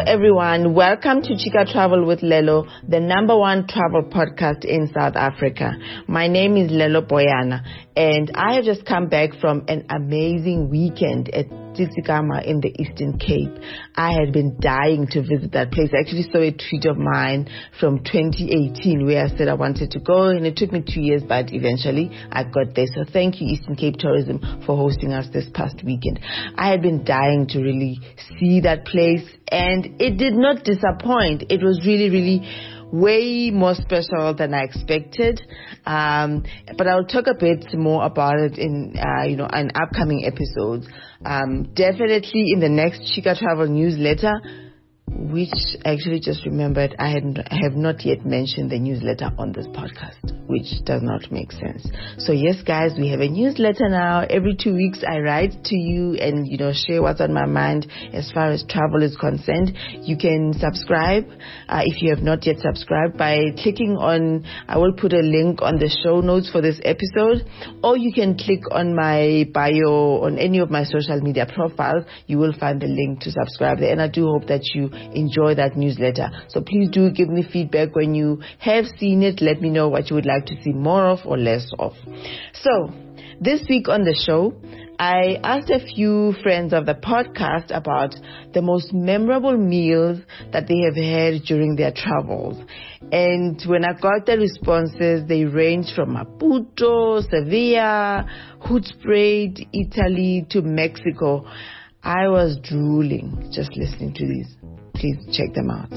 everyone. Welcome to Chika Travel with Lelo, the #1 travel podcast in South Africa. My name is Lelo Boyana, and I have just come back from an amazing weekend at Tsitsikamma in the Eastern Cape. I had been dying to visit that place. I actually saw a tweet of mine from 2018 where I said I wanted to go, and it took me 2 years, but eventually I got there. So thank you, Eastern Cape Tourism, for hosting us this past weekend. I had been dying to really see that place, and it did not disappoint. It was really way more special than I expected. But I'll talk a bit more about it in upcoming episodes. Definitely in the next Chika Travel newsletter, which I actually just remembered I have not yet mentioned the newsletter on this podcast, which does not make sense. So yes, guys, we have a newsletter now. Every 2 weeks I write to you and, share what's on my mind as far as travel is concerned. You can subscribe if you have not yet subscribed by clicking on, I will put a link on the show notes for this episode, or you can click on my bio on any of my social media profiles. You will find the link to subscribe there, and I do hope that you enjoy that newsletter. So please do give me feedback when you have seen it. Let me know what you would like to see more of or less of. So this week on the show, I asked a few friends of the podcast about the most memorable meals that they have had during their travels. And when I got the responses, they ranged from Maputo, Sevilla, Hoedspruit, Italy to Mexico. I was drooling just listening to these. Please check them out.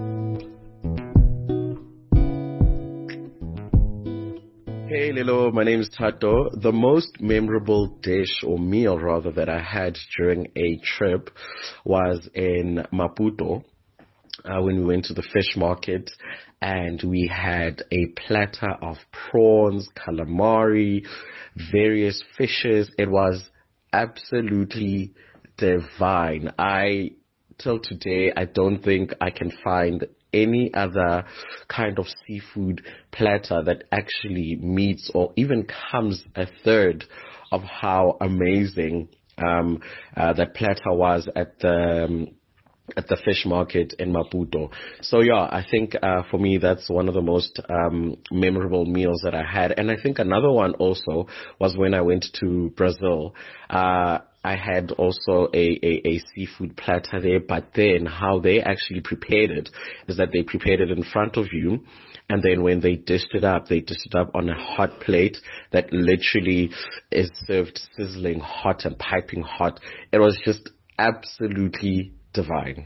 Hey Lilo, my name is Tato. The most memorable dish or meal rather that I had during a trip was in Maputo when we went to the fish market, and we had a platter of prawns, calamari, various fishes. It was absolutely divine. Till today, I don't think I can find any other kind of seafood platter that actually meets or even comes a third of how amazing that platter was at the fish market in Maputo. So yeah, I think for me that's one of the most memorable meals that I had. And I think another one also was when I went to Brazil. I had also a seafood platter there, but then how they actually prepared it is that they prepared it in front of you, and then when they dished it up on a hot plate that literally is served sizzling hot and piping hot. It was just absolutely divine.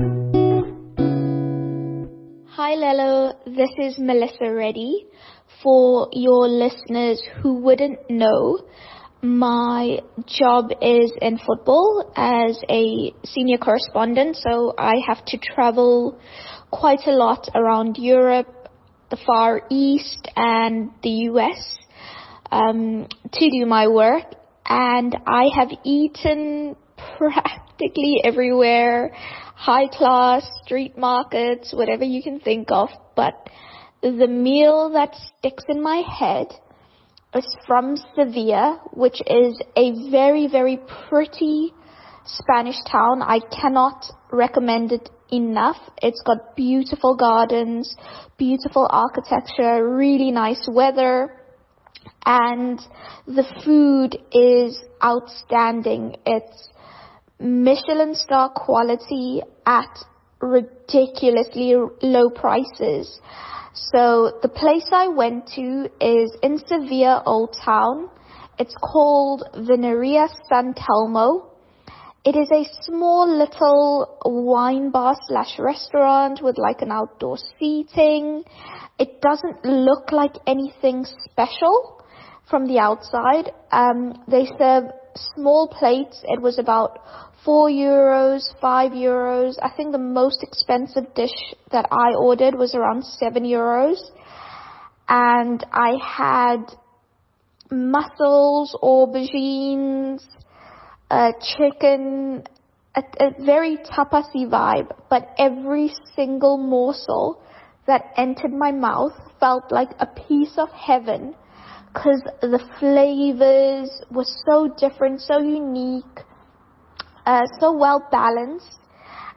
Hi Lelo, this is Melissa Reddy. For your listeners who wouldn't know, my job is in football as a senior correspondent, so I have to travel quite a lot around Europe, the Far East and the US to do my work, and I have eaten practically everywhere, high class, street markets, whatever you can think of, but the meal that sticks in my head is from Sevilla, which is a very pretty Spanish town. I cannot recommend it enough. It's got beautiful gardens, beautiful architecture, really nice weather, and the food is outstanding. It's Michelin star quality at ridiculously low prices. So the place I went to is in Sevilla Old Town. It's called Veneria San Telmo. It is a small little wine bar / restaurant with like an outdoor seating. It doesn't look like anything special from the outside. They serve small plates. It was about €4, €5. I think the most expensive dish that I ordered was around €7. And I had mussels, aubergines, chicken, a very tapasy vibe. But every single morsel that entered my mouth felt like a piece of heaven, because the flavors were so different, so unique, so well balanced.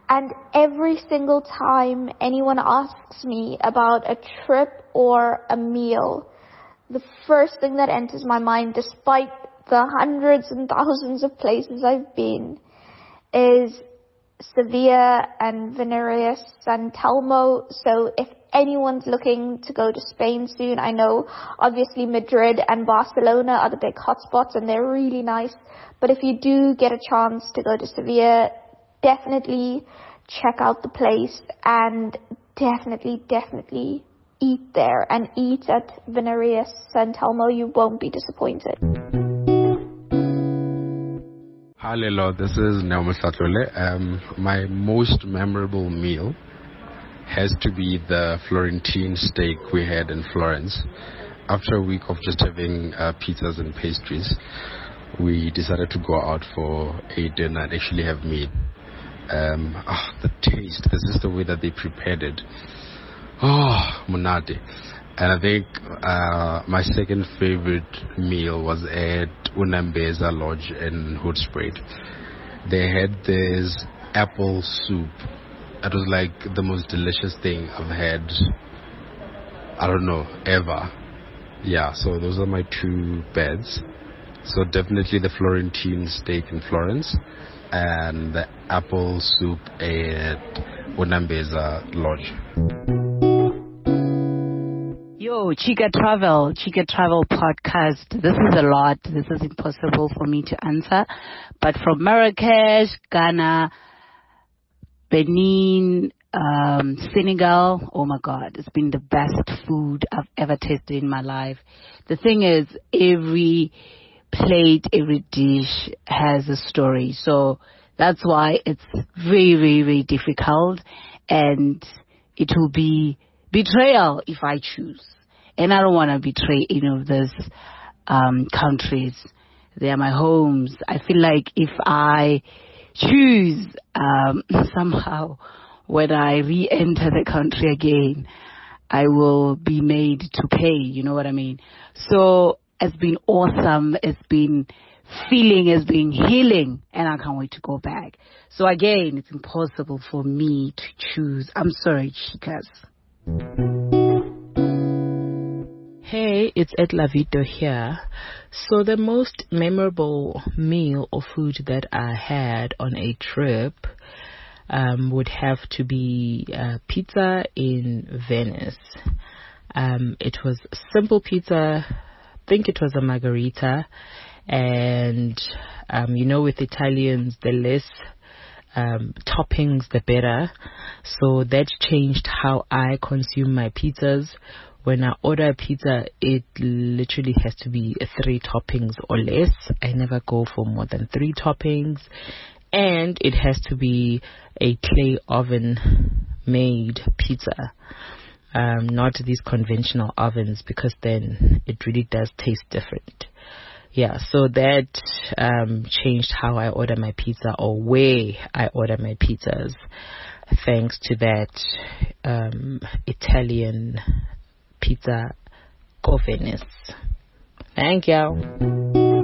And every single time anyone asks me about a trip or a meal, the first thing that enters my mind, despite the hundreds and thousands of places I've been, is Sevilla and Veneris San Telmo. So if anyone's looking to go to Spain soon, I know obviously Madrid and Barcelona are the big hotspots and they're really nice. But if you do get a chance to go to Sevilla, definitely check out the place and definitely eat there and eat at Veneris San Telmo. You won't be disappointed. Hi Lelo, this is Naomi Satlole. My most memorable meal has to be the Florentine steak we had in Florence. After a week of just having pizzas and pastries, we decided to go out for a dinner and actually have meat. The taste, this is the way that they prepared it. Monate. And I think my second favorite meal was at Unambeza Lodge in Hoedspruit. They had this apple soup. It was like the most delicious thing I've had, I don't know, ever. Yeah, so those are my two beds. So definitely the Florentine steak in Florence and the apple soup at Unambeza Lodge. Yo, Chica Travel podcast. This is a lot. This is impossible for me to answer. But from Marrakesh, Ghana, Benin, Senegal, oh my God, it's been the best food I've ever tasted in my life. The thing is, every plate, every dish has a story. So that's why it's very difficult, and it will be betrayal if I choose. And I don't want to betray any of those countries. They are my homes. I feel like if I choose somehow when I re-enter the country again, I will be made to pay. You know what I mean? So it's been awesome. It's been feeling, it's been healing, and I can't wait to go back. So again, it's impossible for me to choose. I'm sorry, chicas. Hey, it's Edla Vito here. So the most memorable meal or food that I had on a trip would have to be pizza in Venice. It was simple pizza. I think it was a margarita. And, with Italians, the less toppings, the better. So that changed how I consume my pizzas. When I order a pizza, it literally has to be 3 toppings or less. I never go for more than 3 toppings. And it has to be a clay oven made pizza. Not these conventional ovens, because then it really does taste different. Yeah, so that changed how I order my pizza, or where I order my pizzas, thanks to that Italian pizza go Venice. Thank you.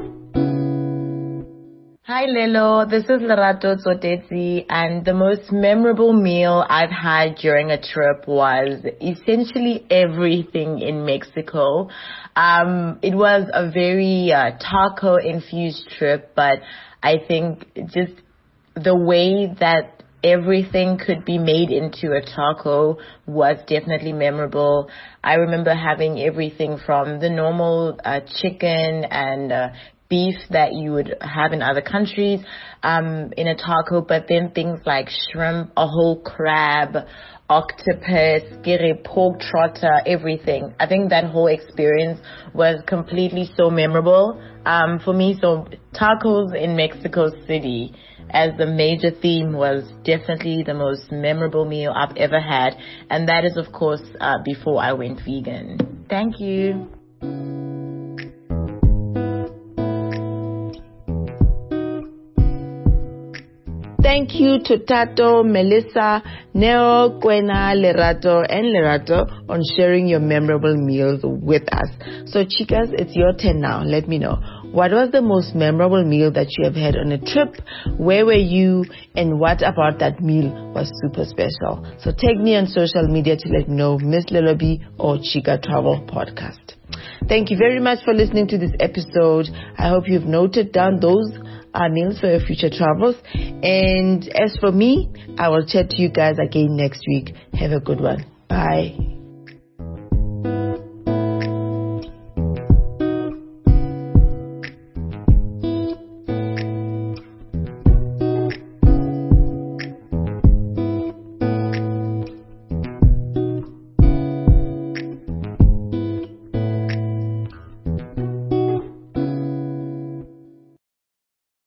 Hi Lelo, this is Lerato Tsotesi, and the most memorable meal I've had during a trip was essentially everything in Mexico. It was a very taco-infused trip, but I think just the way that everything could be made into a taco was definitely memorable. I remember having everything from the normal chicken and beef that you would have in other countries in a taco, but then things like shrimp, a whole crab, octopus, skiri, pork trotter, everything. I think that whole experience was completely so memorable for me. So tacos in Mexico City as the major theme was definitely the most memorable meal I've ever had, and that is of course before I went vegan. Thank you. Thank you to Tato, Melissa, Neo, Kwena, Lerato, and Lerato on sharing your memorable meals with us. So, chicas, it's your turn now. Let me know. What was the most memorable meal that you have had on a trip? Where were you? And what about that meal was super special? So tag me on social media to let me know, Miss Lelobi or Chika Travel Podcast. Thank you very much for listening to this episode. I hope you've noted down those meals for your future travels. And as for me, I will chat to you guys again next week. Have a good one. Bye.